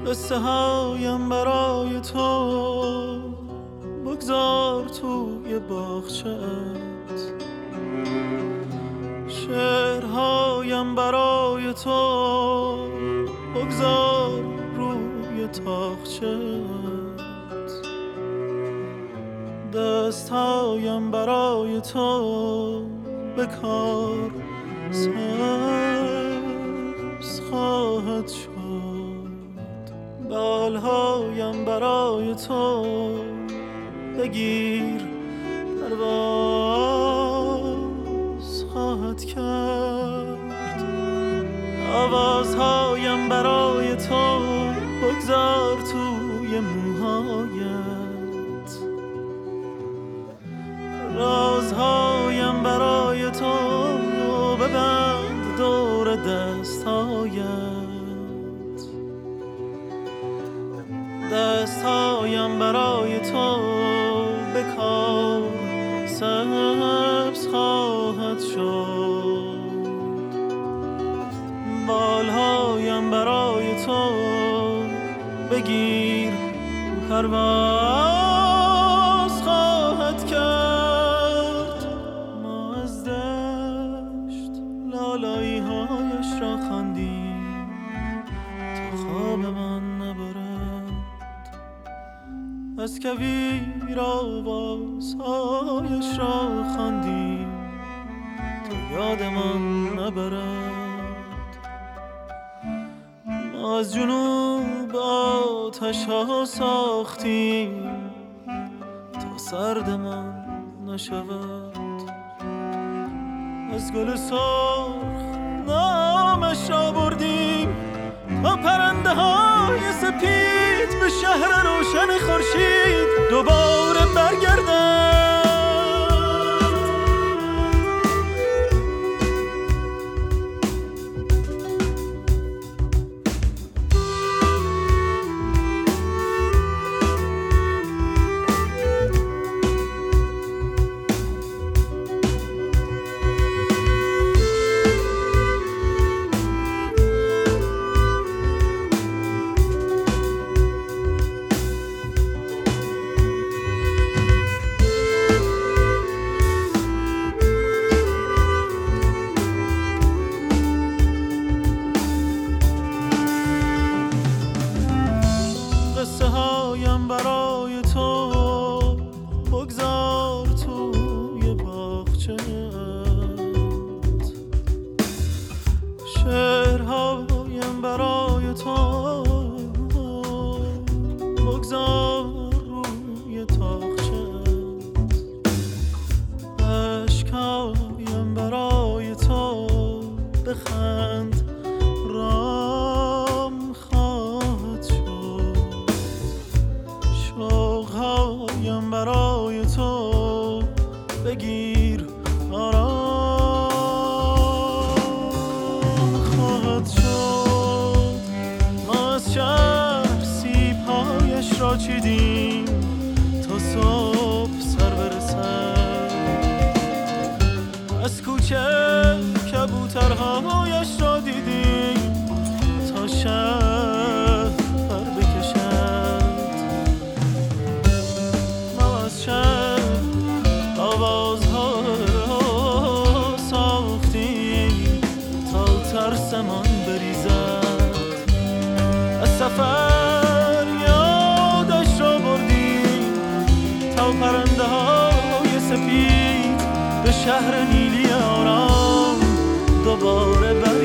قصه هایم برای تو بگذار توی باغچه‌ات، شعرهایم برای تو بگذار روی تاقچه‌ات، دستهایم برای تو به کار سبز خواهد شد، بالهایم برای تو بگیر پرواز خواهد کرد، آوازهایم برای تو بگذار توی موهایت، رازهایم برای تو ببند دور دستهایت، دستهایم برای تو به کار سبز خواهد شد، بالهایم برای تو بگیر پرواز خواهد کرد. ما از دشت لالایی هایش را خواندیم تا خواب من نبرد، از کویر آوازهایش را خواندیم تا یادمان نبرد، ما از جنوب آتش ها ساختیم تا سردمان نشود، از گل سرخ نامش را بردیم تا پرنده های سپید به شهر روشن خورشید دوباره برگردند. قصه هایم برای تو بگذار توی باغچه‌ات، شعرهایم برای تو بگذار روی تاقچه‌ات، اشکهایم برای تو بخند رام خواهد شد، شوقهایم برای تو بگیر آرام خواهد شد، ما از شهر سیب‌هایش را چیدیم تا صبح سر برسد، از کوچه کبوترهایش را دیدیم تا شهر پر بکشد، ما از شهر آوازها ساختیم تا ترسمان بریزد، از سفر یادش را بردیم تا پرنده های سپید به شهر نیلی آرام دوباره